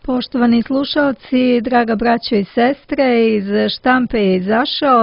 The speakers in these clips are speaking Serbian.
Poštovani slušalci, draga braćo i sestre, iz štampe je izašao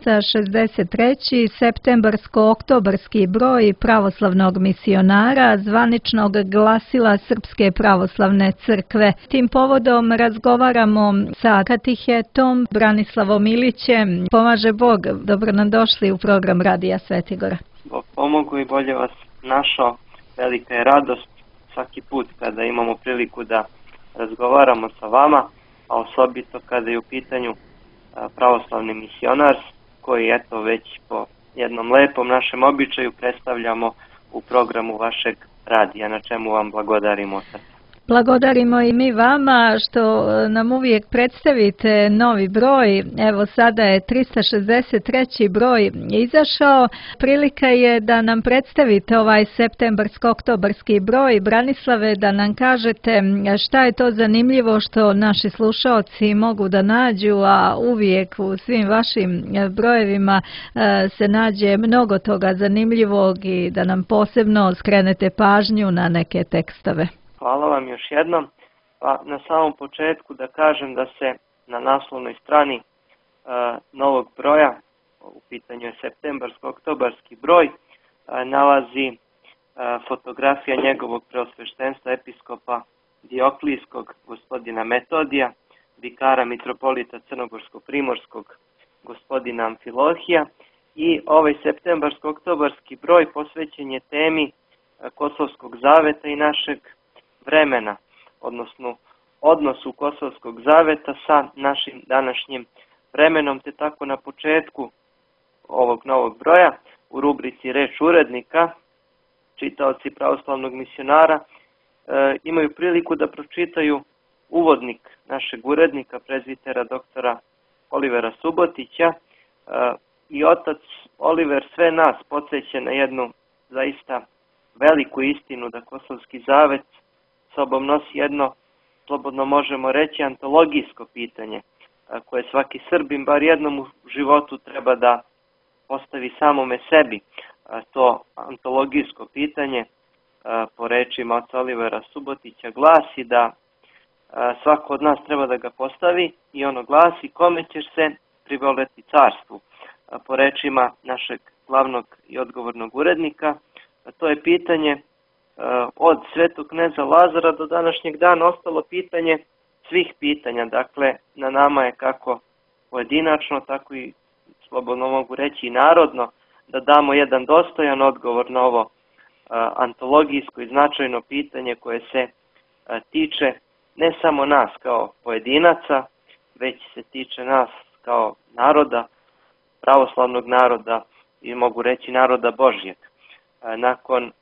363. septembarsko-oktobarski broj pravoslavnog misionara, zvaničnog glasila Srpske pravoslavne crkve. Tim povodom razgovaramo sa katehetom Branislavom Ilićem. Pomaže Bog, dobro nam došli u program Radija Svetigora. Bog pomogu i bolje vas našao. Velika je radost svaki put kada imamo priliku da razgovaramo sa vama, a osobito kada je u pitanju pravoslavni misionar, koji eto već po jednom lepom našem običaju predstavljamo u programu vašeg radija, na čemu vam blagodarimo. Blagodarimo i mi vama što nam uvijek predstavite novi broj. Evo sada je 363. broj izašao. Prilika je da nam predstavite ovaj septembarsko-oktobarski broj. Branislave, da nam kažete šta je to zanimljivo što naši slušaoci mogu da nađu, a uvijek u svim vašim brojevima se nađe mnogo toga zanimljivog i da nam posebno skrenete pažnju na neke tekstove. Hvala vam još jednom. Pa na samom početku da kažem da se na naslovnoj strani novog broja, u pitanju je septembarsko-oktobarski broj, nalazi fotografija njegovog preosveštenstva episkopa Dioklijskog gospodina Metodija, vikara mitropolita Crnogorsko-primorskog gospodina Amfilohija, i ovaj septembarsko-oktobarski broj posvećen je temi Kosovskog zaveta i našeg vremena, odnosno odnosu Kosovskog zaveta sa našim današnjim vremenom, te tako na početku ovog novog broja u rubrici Reč urednika čitaoci pravoslavnog misionara imaju priliku da pročitaju uvodnik našeg urednika, prezbitera doktora Olivera Subotića, i otac Oliver sve nas podsjeća na jednu zaista veliku istinu, da Kosovski zavet sobom nosi jedno, slobodno možemo reći, antologijsko pitanje, koje svaki Srbin bar jednom u životu treba da postavi samome sebi. To antologijsko pitanje, po rečima oca Olivera Subotića, glasi da svako od nas treba da ga postavi, i ono glasi: kome ćeš se privoleti carstvu? Po rečima našeg glavnog i odgovornog urednika, to je pitanje od svetog kneza Lazara do današnjeg dana ostalo pitanje svih pitanja. Dakle, na nama je kako pojedinačno, tako i, slobodno mogu reći, i narodno, da damo jedan dostojan odgovor na ovo antologijsko i značajno pitanje koje se tiče ne samo nas kao pojedinaca, već se tiče nas kao naroda, pravoslavnog naroda i mogu reći naroda Božjeg. Nakon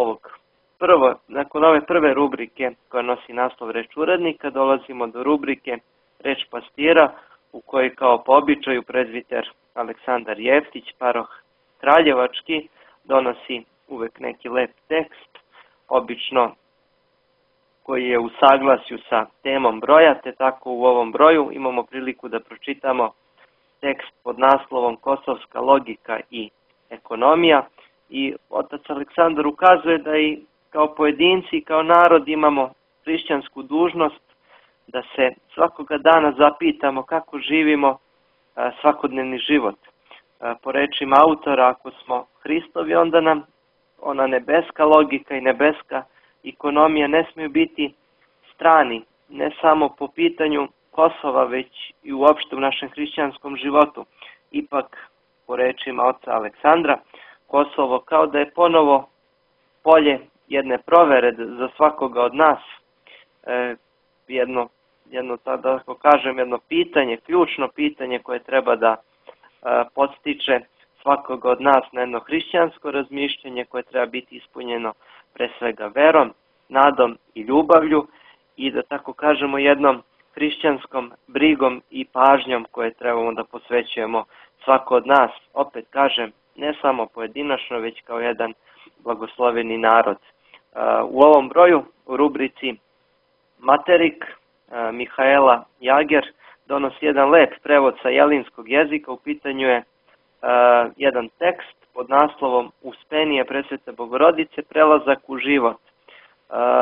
ove prve rubrike koja nosi naslov Reč urednika, dolazimo do rubrike Reč pastira, u kojoj kao po običaju prezbiter Aleksandar Jeftić, paroh Kraljevački, donosi uvek neki lep tekst, obično koji je u saglasju sa temom broja, te tako u ovom broju imamo priliku da pročitamo tekst pod naslovom Kosovska logika i ekonomija. I otac Aleksandar ukazuje da i kao pojedinci i kao narod imamo hrišćansku dužnost da se svakoga dana zapitamo kako živimo svakodnevni život. Po rečima autora, ako smo Hristovi, onda nam ona nebeska logika i nebeska ekonomija ne smiju biti strani, ne samo po pitanju Kosova, već i uopšte u našem hrišćanskom životu. Ipak, po rečima oca Aleksandra, Kosovo kao da je ponovo polje jedne provere za svakoga od nas, jedno tako kažem, jedno pitanje, ključno pitanje koje treba da podstiče svakoga od nas na jedno hrišćansko razmišljanje koje treba biti ispunjeno pre svega verom, nadom i ljubavlju, i da tako kažemo jednom hrišćanskom brigom i pažnjom koje trebamo da posvećujemo svako od nas, opet kažem, ne samo pojedinačno, već kao jedan blagosloveni narod. U ovom broju, u rubrici Materik, Mihaela Jager donosi jedan lep prevod sa jelinskog jezika. U pitanju je jedan tekst pod naslovom Uspenije presvete Bogorodice, prelazak u život.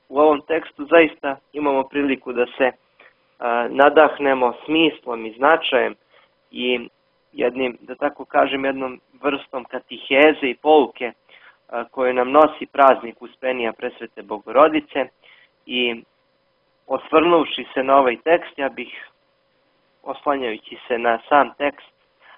u ovom tekstu zaista imamo priliku da se nadahnemo smislom i značajem i jednim, da tako kažem, jednom vrstom katiheze i pouke koju nam nosi praznik Uspenija Presvete Bogorodice. I osvrnuvši se na ovaj tekst, ja bih, oslanjajući se na sam tekst,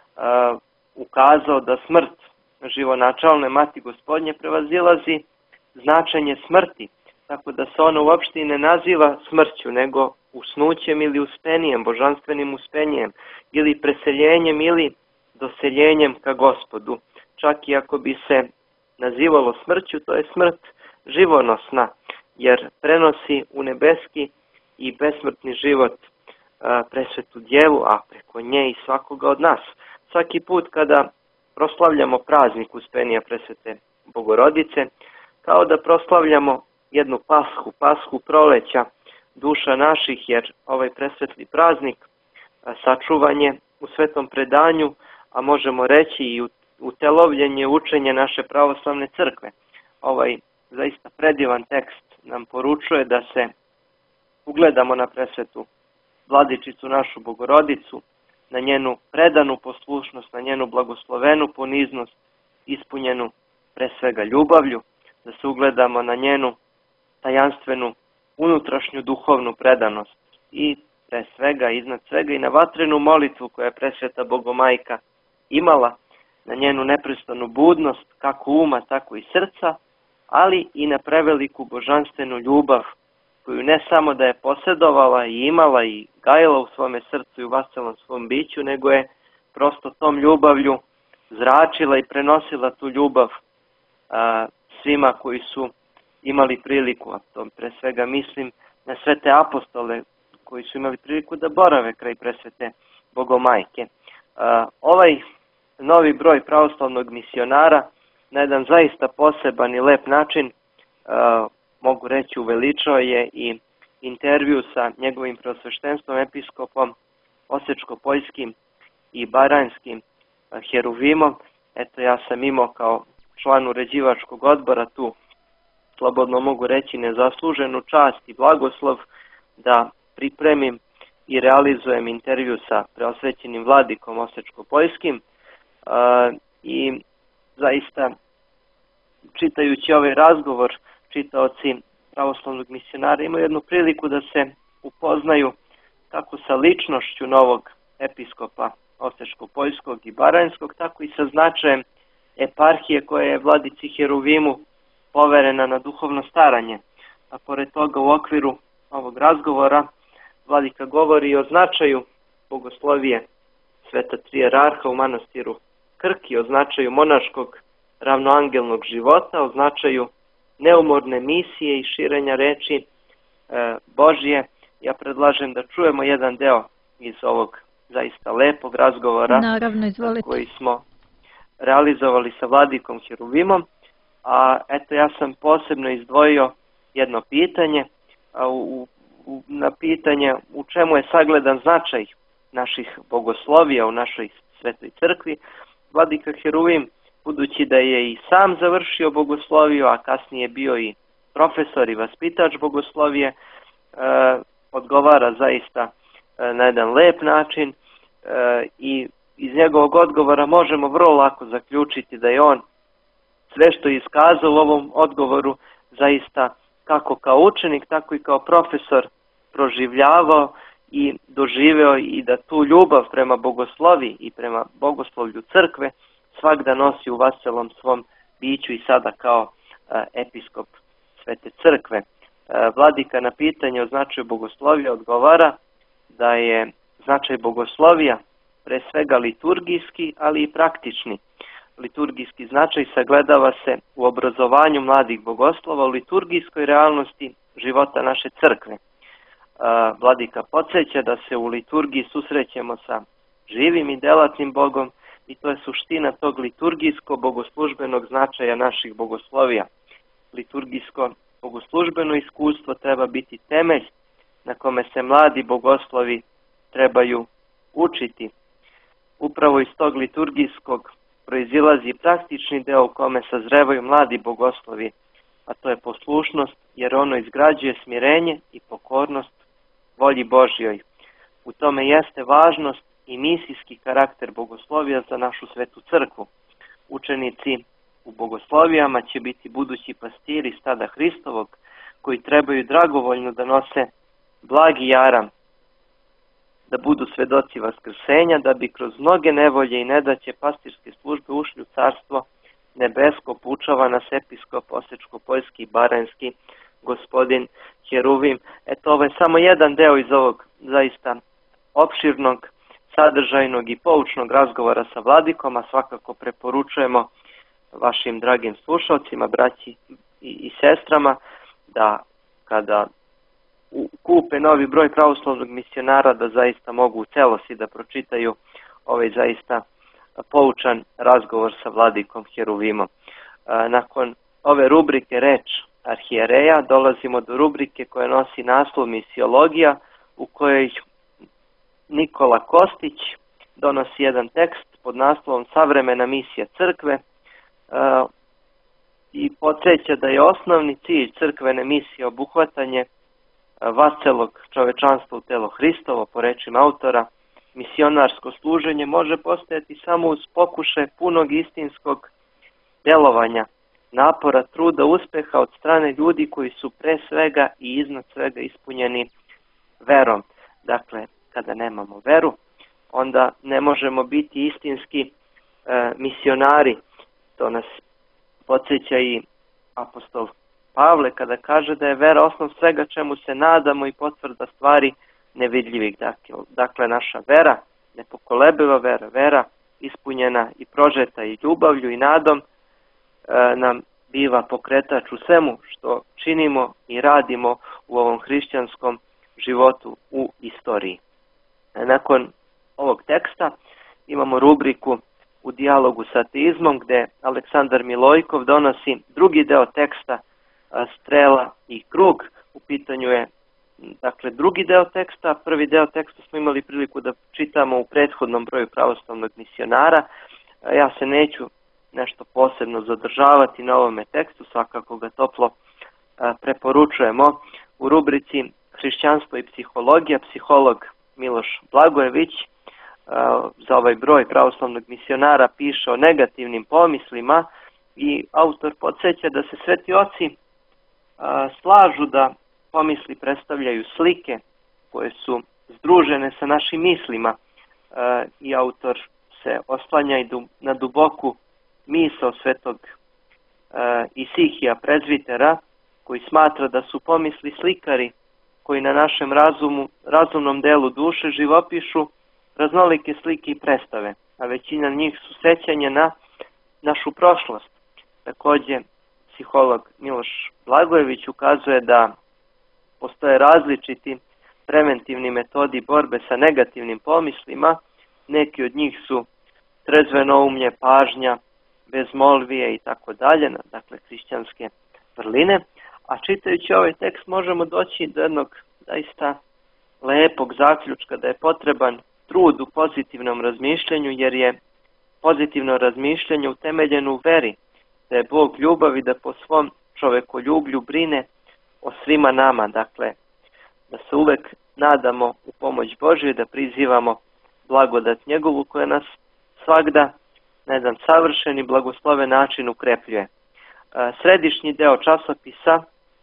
ukazao da smrt živonačalne Mati Gospodnje prevazilazi značenje smrti, tako da se ono uopšte ne naziva smrću, nego usnućem ili uspenijem, božanstvenim uspenjem, ili preseljenjem ili doseljenjem ka Gospodu. Čak i ako bi se nazivalo smrću, to je smrt živonosna, jer prenosi u nebeski i besmrtni život presvetu djevu, a preko nje i svakoga od nas. Svaki put kada proslavljamo praznik Uspenija Presvete Bogorodice, kao da proslavljamo jednu pashu proleća duša naših, jer ovaj presvetli praznik sačuvan je u svetom predanju, a možemo reći i utelovljenje učenje naše pravoslavne crkve. Ovaj zaista predivan tekst nam poručuje da se ugledamo na presvetu Vladičicu našu Bogorodicu, na njenu predanu poslušnost, na njenu blagoslovenu poniznost, ispunjenu pre svega ljubavlju, da se ugledamo na njenu tajanstvenu unutrašnju duhovnu predanost i pre svega, iznad svega i na vatrenu molitvu koja je presveta Bogomajka imala, na njenu neprestanu budnost kako uma, tako i srca, ali i na preveliku božanstvenu ljubav koju ne samo da je posjedovala i imala i gajila u svome srcu i u vaselom svom biću, nego je prosto tom ljubavlju zračila i prenosila tu ljubav svima koji su imali priliku, a to pre svega mislim na sve te apostole koji su imali priliku da borave kraj presvete Bogomajke. Ovaj novi broj pravoslavnog misionara na jedan zaista poseban i lep način, mogu reći, uveličao je i intervju sa njegovim preosveštenstvom episkopom Osečko-Poljskim i Baranjskim Heruvimom. Eto, ja sam imao kao član uređivačkog odbora tu, slobodno mogu reći, nezasluženu čast i blagoslov da pripremim i realizujem intervju sa preosvećenim vladikom Osečko-Poljskim i zaista čitajući ovaj razgovor, čitaoci pravoslavnog misionara imaju jednu priliku da se upoznaju kako sa ličnošću novog episkopa Osečko-Poljskog i Baranjskog, tako i sa značajem eparhije koja je vladici Heruvimu poverena na duhovno staranje. A pored toga u okviru ovog razgovora vladika govori o značaju bogoslovije Sveta Trijerarha u manastiru Krki, o značaju monaškog ravnoangelnog života, o značaju neumorne misije i širenja reči Božje. Ja predlažem da čujemo jedan deo iz ovog zaista lepog razgovora. Naravno, izvolite. Koji smo realizovali sa vladikom Heruvimom. A eto, ja sam posebno izdvojio jedno pitanje, na pitanje u čemu je sagledan značaj naših bogoslovija u našoj svetoj crkvi. Vladika Heruvim, budući da je i sam završio bogosloviju, a kasnije bio i profesor i vaspitač bogoslovije, odgovara zaista na jedan lep način i iz njegovog odgovora možemo vrlo lako zaključiti da je on sve što je iskazao u ovom odgovoru zaista kako kao učenik, tako i kao profesor proživljavao i doživeo, i da tu ljubav prema bogoslovi i prema bogoslovlju crkve svakda nosi u vaselom svom biću i sada kao episkop Svete crkve. Vladika na pitanje o značaju bogoslovija odgovara da je značaj bogoslovija pre svega liturgijski, ali i praktični. Liturgijski značaj sagledava se u obrazovanju mladih bogoslova, u liturgijskoj realnosti života naše crkve. Vladika podsjeća da se u liturgiji susrećemo sa živim i delatnim Bogom i to je suština tog liturgijsko-bogoslužbenog značaja naših bogoslovija. Liturgijsko bogoslužbeno iskustvo treba biti temelj na kome se mladi bogoslovi trebaju učiti. Upravo iz tog liturgijskog proizilazi praktični deo u kome sazrevaju mladi bogoslovi a to je poslušnost, jer ono izgrađuje smirenje i pokornost volji Božjoj. U tome jeste važnost i misijski karakter bogoslovija za našu svetu crkvu. Učenici u bogoslovijama će biti budući pastiri stada Hristovog, koji trebaju dragovoljno da nose blagi jaram, da budu svedoci vaskrsenja, da bi kroz mnoge nevolje i nedaće pastirske službe ušli u carstvo nebesko, poučava nas episkop Osečko-Poljski i Baranjski, gospodin Heruvim. Eto, ovo je samo jedan deo iz ovog zaista opširnog, sadržajnog i poučnog razgovora sa vladikom, a svakako preporučujemo vašim dragim slušalcima, braći i sestrama, da kada kupe novi broj pravoslavnog misionara, da zaista mogu u celosti da pročitaju ovaj zaista poučan razgovor sa vladikom Heruvimom. Nakon ove rubrike Reč arhijereja dolazimo do rubrike koja nosi naslov Misiologija, u kojoj Nikola Kostić donosi jedan tekst pod naslovom Savremena misija crkve i podsjeća da je osnovni cilj crkvene misije obuhvatanje vaselog čovečanstva u telo Hristovo. Po rečima autora, misionarsko služenje može postojati samo uz pokušaj punog istinskog delovanja, napora, truda, uspeha od strane ljudi koji su pre svega i iznad svega ispunjeni verom. Dakle, kada nemamo veru, onda ne možemo biti istinski misionari. To nas podsjeća i apostol Pavle kada kaže da je vera osnov svega čemu se nadamo i potvrda stvari nevidljivih. Dakle, naša vera, nepokolebiva vera, vera ispunjena i prožeta i ljubavlju i nadom, nam biva pokretač u svemu što činimo i radimo u ovom hrišćanskom životu u istoriji. Nakon ovog teksta imamo rubriku U dijalogu sa ateizmom, gde Aleksandar Milojkov donosi drugi deo teksta Strela i krug. U pitanju je dakle drugi deo teksta. Prvi deo teksta smo imali priliku da čitamo u prethodnom broju pravoslavnog misionara. Ja se neću nešto posebno zadržavati na ovome tekstu, svakako ga toplo preporučujemo. U rubrici Hrišćanstvo i psihologija, psiholog Miloš Blagojević za ovaj broj pravoslavnog misionara piše o negativnim pomislima i autor podsjeća da se sveti oci slažu da pomisli predstavljaju slike koje su združene sa našim mislima i autor se oslanja i na duboku misao svetog Isihija prezvitera, koji smatra da su pomisli slikari koji na našem razumnom delu duše živopišu raznolike slike i predstave, a većina njih su sećanje na našu prošlost. Također, psiholog Miloš Blagojević ukazuje da postoje različiti preventivni metodi borbe sa negativnim pomislima. Neki od njih su trezvenoumlje, pažnja, bezmolvije i tako dalje, dakle hrišćanske vrline. A čitajući ovaj tekst možemo doći do jednog zaista lepog zaključka da je potreban trud u pozitivnom razmišljanju, jer je pozitivno razmišljanje utemeljeno u veri, da je Bog ljubav i da po svom čovekoljublju brine o svima nama. Dakle, da se uvek nadamo u pomoć Božju i da prizivamo blagodat njegovu koja nas svagda na jedan savršen i blagosloven način ukrepljuje. Središnji deo časopisa,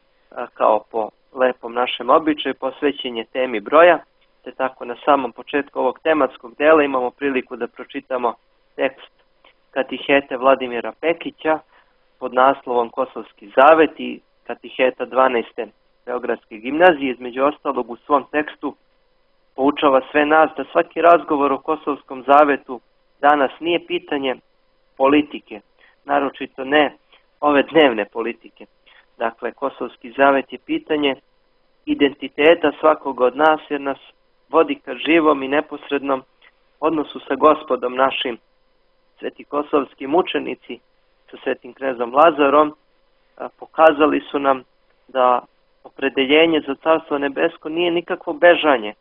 kao po lepom našem običaju, posvećen je temi broja, te tako na samom početku ovog tematskog dela imamo priliku da pročitamo tekst katihete Vladimira Pekića pod naslovom Kosovski zavet i katiheta 12. Beogradske gimnazije. Između ostalog u svom tekstu poučava sve nas da svaki razgovor o Kosovskom zavetu danas nije pitanje politike, naročito ne ove dnevne politike. Dakle, Kosovski zavet je pitanje identiteta svakoga od nas, jer nas vodi ka živom i neposrednom odnosu sa Gospodom našim. Sveti kosovski mučenici sa svetim knezom Lazarom pokazali su nam da opredeljenje za Carstvo nebesko nije nikakvo bežanje,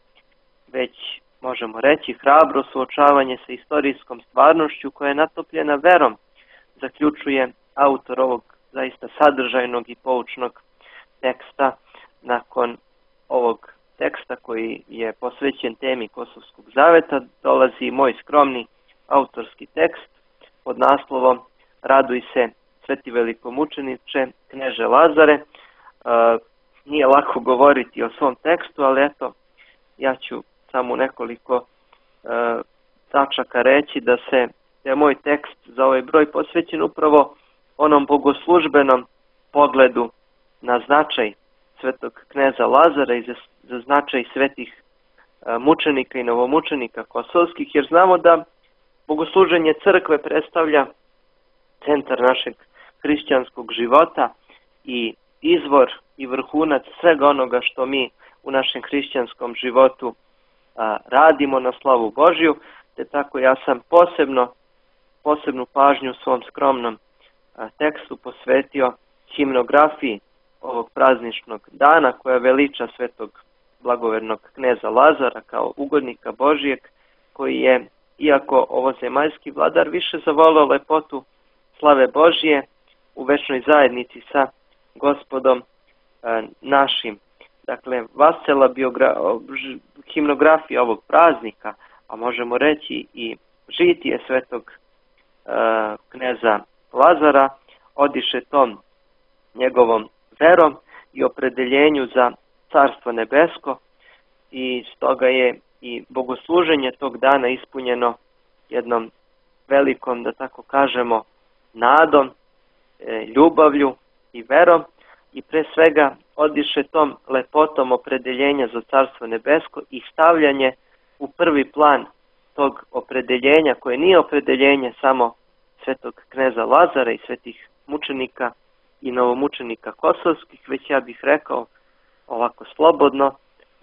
već možemo reći hrabro suočavanje sa istorijskom stvarnošću koja je natopljena verom, zaključuje autor ovog zaista sadržajnog i poučnog teksta. Nakon ovog teksta koji je posvećen temi Kosovskog zaveta dolazi moj skromni autorski tekst pod naslovom Raduj se, sveti velikomučeniče, kneže Lazare. Nije lako govoriti o svom tekstu, ali eto, ja ću samo nekoliko tačaka reći da je moj tekst za ovaj broj posvećen upravo onom bogoslužbenom pogledu na značaj svetog kneza Lazara i za značaj svetih mučenika i novomučenika kosovskih, jer znamo da bogosluženje crkve predstavlja centar našeg hrišćanskog života i izvor i vrhunac svega onoga što mi u našem hrišćanskom životu radimo na slavu Božju, te tako ja sam posebnu pažnju u svom skromnom tekstu posvetio himnografiji ovog prazničnog dana koja veliča svetog blagovernog kneza Lazara kao ugodnika Božijeg, koji je, iako ovozemaljski vladar, više zavoleo lepotu slave Božije u večnoj zajednici sa Gospodom našim. Dakle, vascela himnografija ovog praznika, a možemo reći i žitije svetog kneza Lazara, odiše tom njegovom verom i opredeljenju za Carstvo nebesko, i stoga je i bogosluženje tog dana ispunjeno jednom velikom, da tako kažemo, nadom, ljubavlju i verom, i pre svega odiše tom lepotom opredeljenja za Carstvo nebesko i stavljanje u prvi plan tog opredeljenja, koje nije opredeljenje samo svetog kneza Lazara i svetih mučenika i novomučenika kosovskih, već ja bih rekao ovako slobodno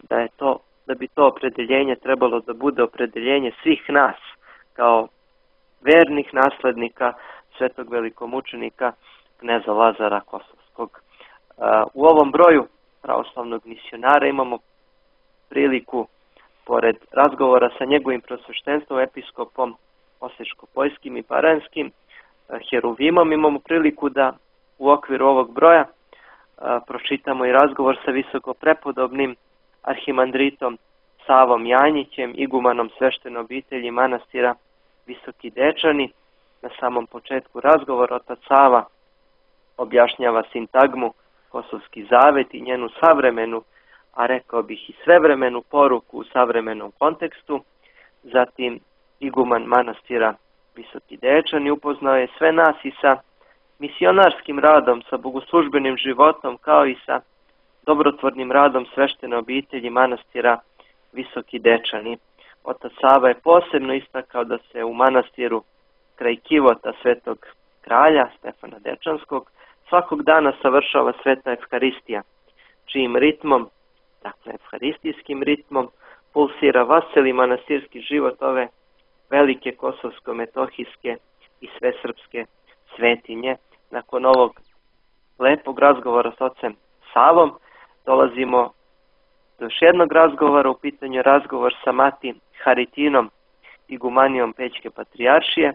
da bi to opredeljenje trebalo da bude opredeljenje svih nas kao vernih naslednika svetog velikomučenika kneza Lazara Kosovskog. U ovom broju pravoslavnog misionara imamo priliku, pored razgovora sa njegovim prosveštenstvom, episkopom Osječko-Poljskim i Paranskim, Heruvimom, imamo priliku da u okviru ovog broja pročitamo i razgovor sa visokoprepodobnim arhimandritom Savom Janjićem, igumanom sveštene obitelji manastira Visoki Dečani. Na samom početku razgovora otac Sava objašnjava sintagmu Kosovski zavet i njenu savremenu, a rekao bih i svevremenu poruku u savremenom kontekstu. Zatim iguman manastira Visoki Dečani upoznao je sve nas i sa misionarskim radom, sa bogoslužbenim životom, kao i sa dobrotvornim radom sveštene obitelji manastira Visoki Dečani. Otac Sava je posebno istakao da se u manastiru kraj kivota svetog kralja Stefana Dečanskog svakog dana savršava sveta Evharistija, čijim ritmom, dakle evharistijskim ritmom, pulsira vaseli manastirski život ove velike kosovsko-metohijske i svesrpske svetinje. Nakon ovog lepog razgovora s ocem Savom dolazimo do još jednog razgovora. U pitanju je razgovor sa mati Haritinom, igumanijom Pećke patrijaršije,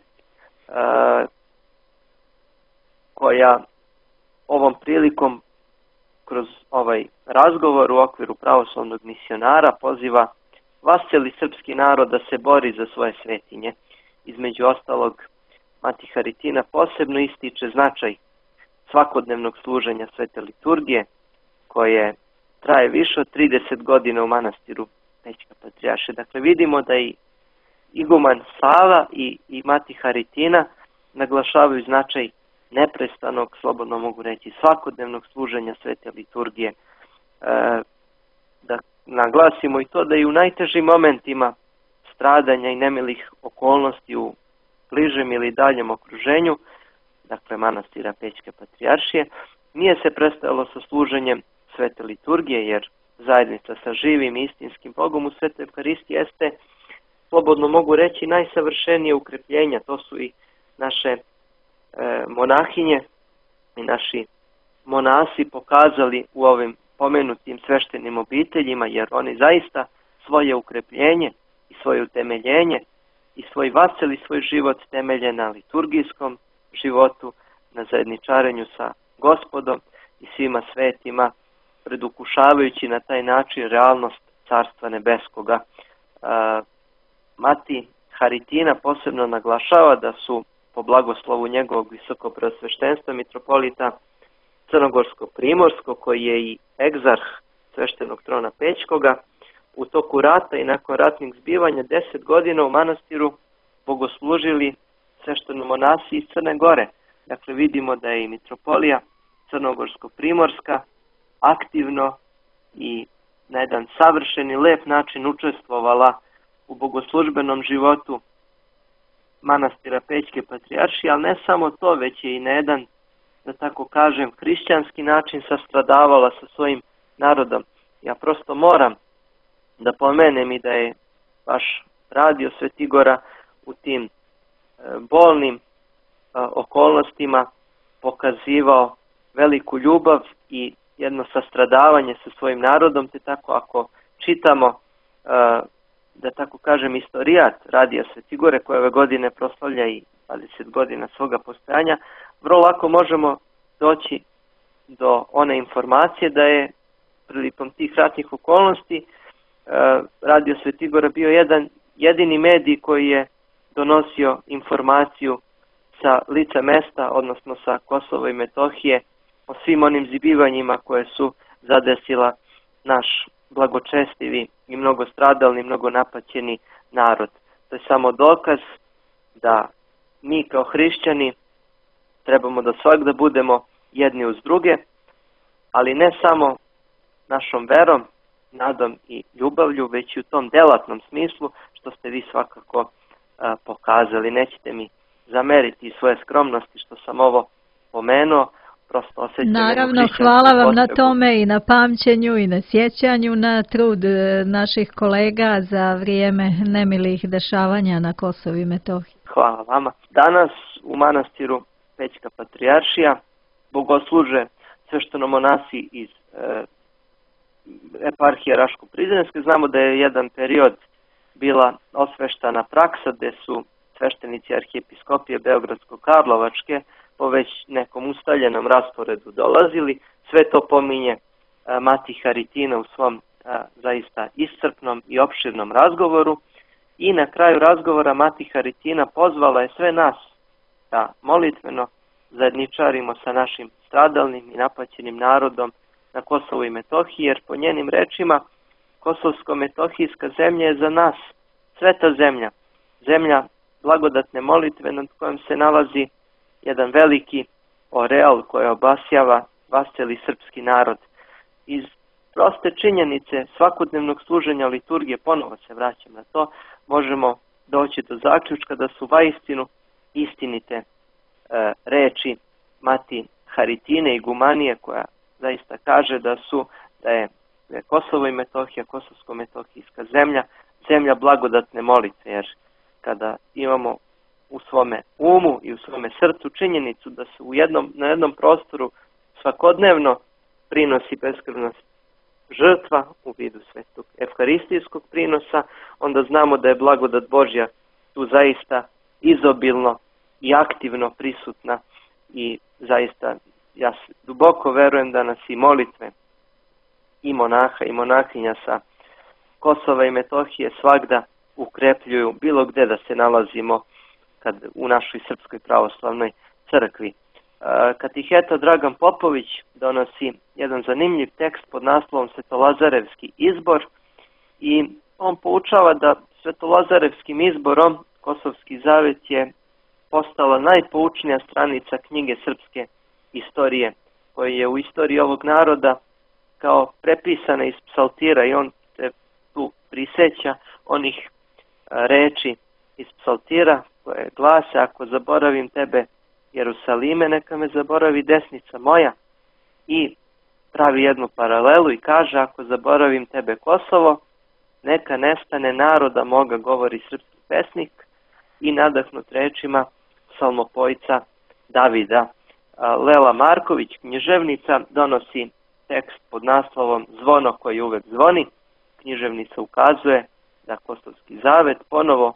koja ovom prilikom kroz ovaj razgovor u okviru pravoslavnog misionara poziva vasceli srpski narod da se bori za svoje svetinje. Između ostalog, mati Haritina posebno ističe značaj svakodnevnog služenja svete liturgije, koje traje više od 30 godina u manastiru Pećka patrijaršije. Dakle, vidimo da i iguman Sava i mati Haritina naglašavaju značaj neprestanog, slobodno mogu reći, svakodnevnog služenja svete liturgije. Da naglasimo i to da i u najtežim momentima stradanja i nemilih okolnosti u bližem ili daljem okruženju, dakle manastira Pećke patrijaršije, nije se prestajalo sa služenjem svete liturgije, jer zajednica sa živim i istinskim Bogom u svetoj Evharistiji jeste, slobodno mogu reći, najsavršenije ukrepljenja. To su i naše monahinje i naši monasi pokazali u ovim pomenutim sveštenim obiteljima, jer oni zaista svoje ukrepljenje i svoje utemeljenje i svoj vasel i svoj život temelje na liturgijskom životu, na zajedničarenju sa Gospodom i svima svetima, predukušavajući na taj način realnost Carstva Nebeskoga. Mati Haritina posebno naglašava da su po blagoslovu njegovog visokopreosveštenstva mitropolita Crnogorsko-Primorsko, koji je i egzarh sveštenog trona Pećkoga, u toku rata i nakon ratnih zbivanja 10 godina u manastiru bogoslužili sveštenomonasi iz Crne Gore. Dakle, vidimo da je i mitropolija Crnogorsko-Primorska aktivno i na jedan savršen i lep način učestvovala u bogoslužbenom životu manastira Pećke patrijaršije, ali ne samo to, već je i na jedan, da tako kažem, hrišćanski način sastradavala sa svojim narodom. Ja prosto moram da pomenem i da je baš radio Svetigora u tim bolnim okolnostima pokazivao veliku ljubav i jedno sastradavanje sa svojim narodom, te tako ako čitamo, da tako kažem, istorijat Radija Svetigore, koje ove godine proslavlja i 20 godina svoga postojanja, vrlo lako možemo doći do one informacije da je prilikom tih ratnih okolnosti Radio Svetigora bio jedan jedini medij koji je donosio informaciju sa lica mesta, odnosno sa Kosova i Metohije, o svim onim zbivanjima koje su zadesila naš blagočestivi i mnogo stradalni, mnogo napaćeni narod. To je samo dokaz da mi kao hrišćani trebamo da svakda budemo jedni uz druge, ali ne samo našom verom, nadom i ljubavlju, već i u tom delatnom smislu, što ste vi svakako pokazali. Nećete mi zameriti svoje skromnosti što sam ovo pomenuo, prosto osjećam. Naravno, hvala vam na tome i na pamćenju i na sjećanju na trud naših kolega za vrijeme nemilih dešavanja na Kosovu i Metohiji. Hvala vama. Danas u manastiru Pećka patrijaršija bogosluže sveštenomonasi iz eparhije Raško-Prizrenske. Znamo da je jedan period bila osveštana praksa gde su sveštenici arhijepiskopije Beogradsko-Karlovačke po već nekom ustaljenom rasporedu dolazili. Sve to pominje Mati Haritina u svom zaista iscrpnom i opširnom razgovoru. I na kraju razgovora Mati Haritina pozvala je sve nas da molitveno zajedničarimo sa našim stradalnim i napaćenim narodom na Kosovu i Metohiji, jer po njenim rečima Kosovsko-Metohijska zemlja je za nas sveta zemlja, zemlja blagodatne molitve nad kojom se nalazi jedan veliki oreal koji obasjava vasceli srpski narod. Iz proste činjenice svakodnevnog služenja liturgije, ponovo se vraćam na to, možemo doći do zaključka da su vaistinu istinite reči Mati Haritine i Gumanije, koja zaista kaže da je Kosovo i Metohija, Kosovsko-Metohijska zemlja, zemlja blagodatne molitve, jer kada imamo u svome umu i u svome srcu činjenicu da se na jednom prostoru svakodnevno prinosi beskrvna žrtva u vidu svetog evharistijskog prinosa, onda znamo da je blagodat Božja tu zaista izobilno i aktivno prisutna i zaista ja duboko verujem da nas i molitve i monaha i monahinja sa Kosova i Metohije svagda ukrepljuju bilo gde da se nalazimo u našoj Srpskoj pravoslavnoj crkvi. Katiheta Dragan Popović donosi jedan zanimljiv tekst pod naslovom Svetolazarevski izbor i on poučava da Svetolazarevskim izborom Kosovski zavet je postala najpoučnija stranica knjige srpske istorije, koja je u istoriji ovog naroda kao prepisana iz psaltira i on se tu priseća onih reči iz psaltira koje glase: ako zaboravim tebe Jerusalime, neka me zaboravi desnica moja, i pravi jednu paralelu i kaže: ako zaboravim tebe Kosovo, neka nestane naroda moga, govori srpski pesnik i nadahnut rečima psalmopojca Davida. Lela Marković, književnica, donosi tekst pod naslovom Zvono koji uvek zvoni. Književnica ukazuje da Kosovski zavet ponovo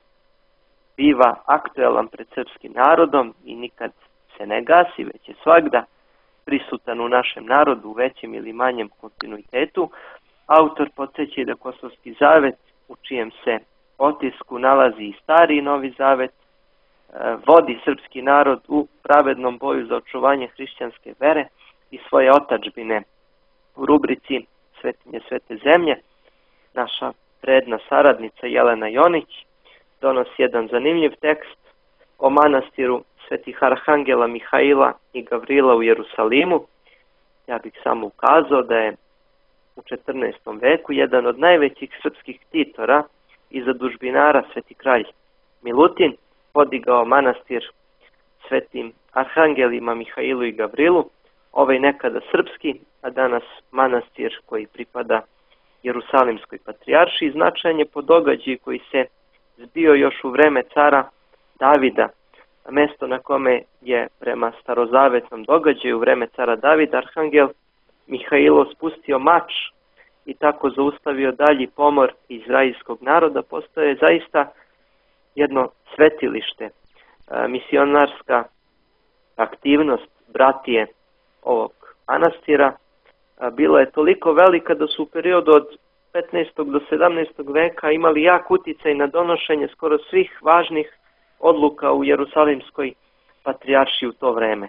biva aktuelan pred srpskim narodom i nikad se ne gasi, već je svagda prisutan u našem narodu u većem ili manjem kontinuitetu. Autor podsjeća da Kosovski zavet, u čijem se otisku nalazi i Stari i Novi zavet, vodi srpski narod u pravednom boju za očuvanje hrišćanske vere i svoje otadžbine. U rubrici Svetinje svete zemlje naša predna saradnica Jelena Jonić donosi jedan zanimljiv tekst o manastiru svetih arhangela Mihaila i Gavrila u Jerusalimu. Ja bih samo ukazao da je u 14. veku jedan od najvećih srpskih ktitora i zadužbinara sveti kralj Milutin podigao manastir svetim arhangelima Mihailu i Gavrilu, ovaj nekada srpski, a danas manastir koji pripada Jerusalimskoj patrijaršiji. Značajan je po događaju koji se zbio još u vreme cara Davida, mesto na kome je prema starozavetnom događaju u vreme cara Davida arhangel Mihailo spustio mač i tako zaustavio dalji pomor izraelskog naroda. Postoje zaista jedno svetilište. Misionarska aktivnost bratije ovog manastira bila je toliko velika da su u periodu od 15. do 17. veka imali jak uticaj na donošenje skoro svih važnih odluka u Jerusalimskoj patrijaršiji u to vreme.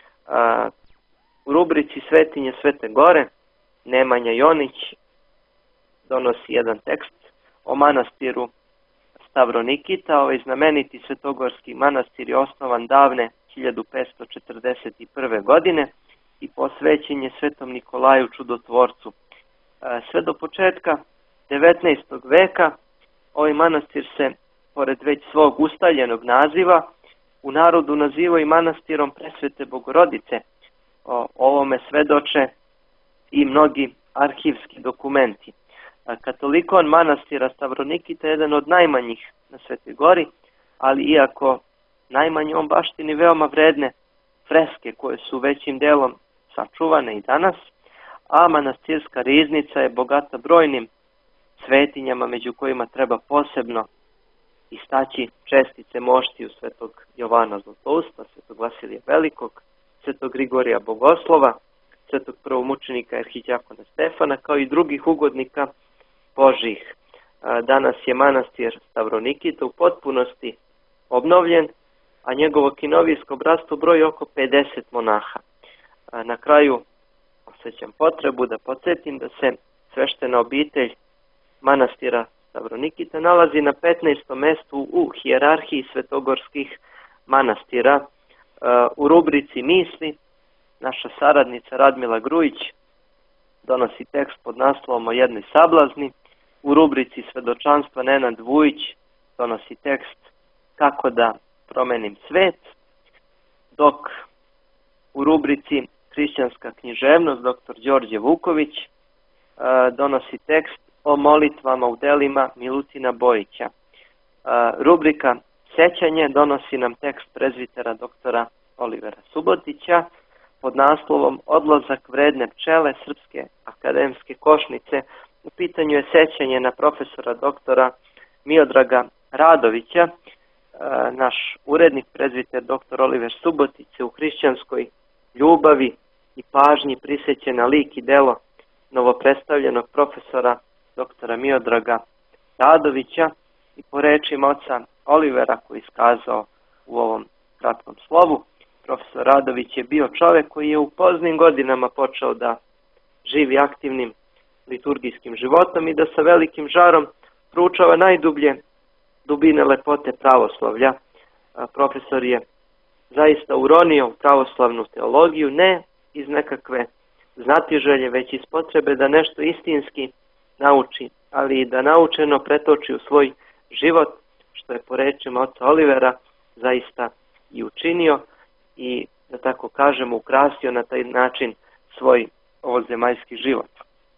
U rubrici Svetinje Svete Gore Nemanja Jonić donosi jedan tekst o manastiru Stavronikita. Ovaj znameniti svetogorski manastir je osnovan davne 1541. godine i posvećen je Svetom Nikolaju Čudotvorcu. Sve do početka 19. veka ovaj manastir se, pored već svog ustaljenog naziva, u narodu nazivao i manastirom Presvete Bogorodice. O ovome svedoče i mnogi arhivski dokumenti. Katolikon manastira Stavronikita je jedan od najmanjih na Svetoj Gori, ali iako najmanji, on baštini veoma vredne freske koje su većim delom sačuvane i danas, a manastirska riznica je bogata brojnim svetinjama, među kojima treba posebno istaći čestice moštiju svetog Jovana Zlatousta, svetog Vasilija Velikog, svetog Grigorija Bogoslova, svetog prvomučenika arhidijakona Stefana, kao i drugih ugodnika Božjih. Danas je manastir Stavronikita u potpunosti obnovljen, a njegovo kinovijsko bratstvo broji oko 50 monaha. Na kraju osjećam potrebu da podsjetim da se sveštena obitelj manastira Stavronikita nalazi na 15. mestu u hijerarhiji svetogorskih manastira. U rubrici Misli naša saradnica Radmila Grujić donosi tekst pod naslovom O jednoj sablazni. U rubrici Svedočanstva Nenad Vujić donosi tekst Kako da promenim svet, dok u rubrici Hrišćanska književnost dr. Đorđe Vuković donosi tekst o molitvama u delima Milutina Bojića. Rubrika Sećanje donosi nam tekst prezvitera doktora Olivera Subotića pod naslovom Odlazak vredne pčele Srpske akademske košnice. U pitanju je sećanje na profesora doktora Miodraga Radovića. Naš urednik prezviter dr. Oliver Subotić se u hrišćanskoj ljubavi i pažnji prisjeća na lik i delo novopredstavljenog profesora doktora Miodraga Radovića i po rečima oca Olivera koji je iskazao u ovom kratkom slovu, profesor Radović je bio čovjek koji je u poznim godinama počeo da živi aktivnim liturgijskim životom i da sa velikim žarom proučava najdublje dubine lepote pravoslavlja. Profesor je zaista uronio u pravoslavnu teologiju, ne iz nekakve znatiželje, već iz potrebe da nešto istinski nauči, ali i da naučeno pretoči u svoj život, što je po rečima oca Olivera zaista i učinio i, da tako kažemo, ukrasio na taj način svoj ovozemaljski život.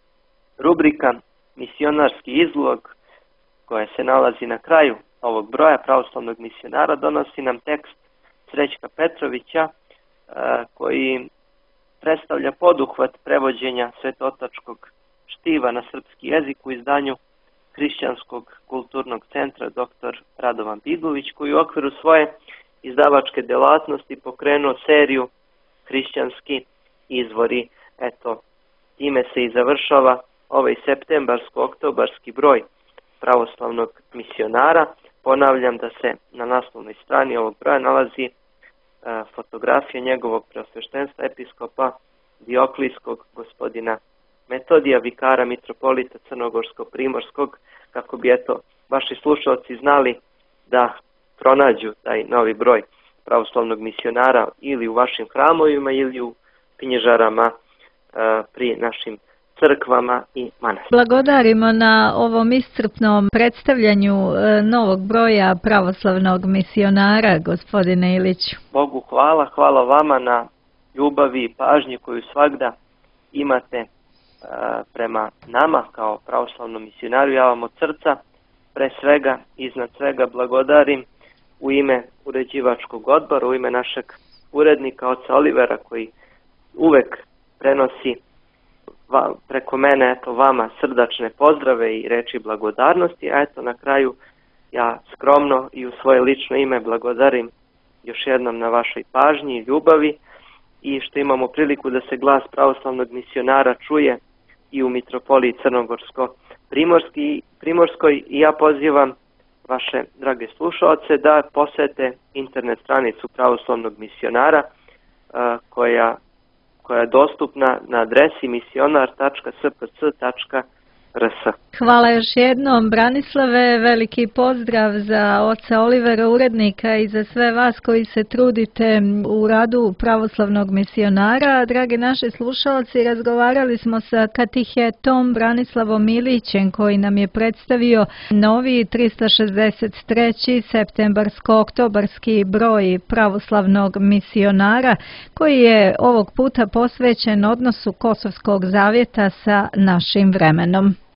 Rubrika Misionarski izlog, koja se nalazi na kraju ovog broja pravoslavnog misionara, donosi nam tekst Srećka Petrovića koji predstavlja poduhvat prevođenja svetotačkog štiva na srpski jezik u izdanju Hrišćanskog kulturnog centra dr. Radovan Bigović, koji u okviru svoje izdavačke delatnosti pokrenuo seriju Hrišćanski izvori. Eto, time se i završava ovaj septembarsko-oktobarski broj pravoslavnog misionara. Ponavljam da se na naslovnoj strani ovog broja nalazi fotografija njegovog preosveštenstva episkopa Dioklijskog gospodina Metodija, vikara mitropolita Crnogorsko-Primorskog, kako bi vaši slušalci znali da pronađu taj novi broj pravoslavnog misionara ili u vašim hramovima ili u knjižarama pri našim crkvama i manastirima. Blagodarimo na ovom iscrpnom predstavljanju novog broja pravoslavnog misionara, gospodine Iliću. Bogu hvala vama na ljubavi i pažnji koju svagda imate prema nama kao pravoslavnom misionaru. Ja vam od srca pre svega, iznad svega blagodarim u ime uređivačkog odbora, u ime našeg urednika oca Olivera, koji uvek prenosi preko mene vama srdačne pozdrave i reči blagodarnosti, a na kraju ja skromno i u svoje lično ime blagodarim još jednom na vašoj pažnji i ljubavi i što imamo priliku da se glas pravoslavnog misionara čuje i u mitropoliji Crnogorsko-Primorskoj, i ja pozivam vaše drage slušaoce da posete internet stranicu pravoslavnog misionara koja je dostupna na adresi misionar.spc.rs. Hvala još jednom, Branislave, veliki pozdrav za oca Olivera, urednika, i za sve vas koji se trudite u radu pravoslavnog misionara. Dragi naši slušalci, razgovarali smo sa katehetom Branislavom Ilićem, koji nam je predstavio novi 363. septembarsko-oktobarski broj pravoslavnog misionara, koji je ovog puta posvećen odnosu Kosovskog zavjeta sa našim vremenom.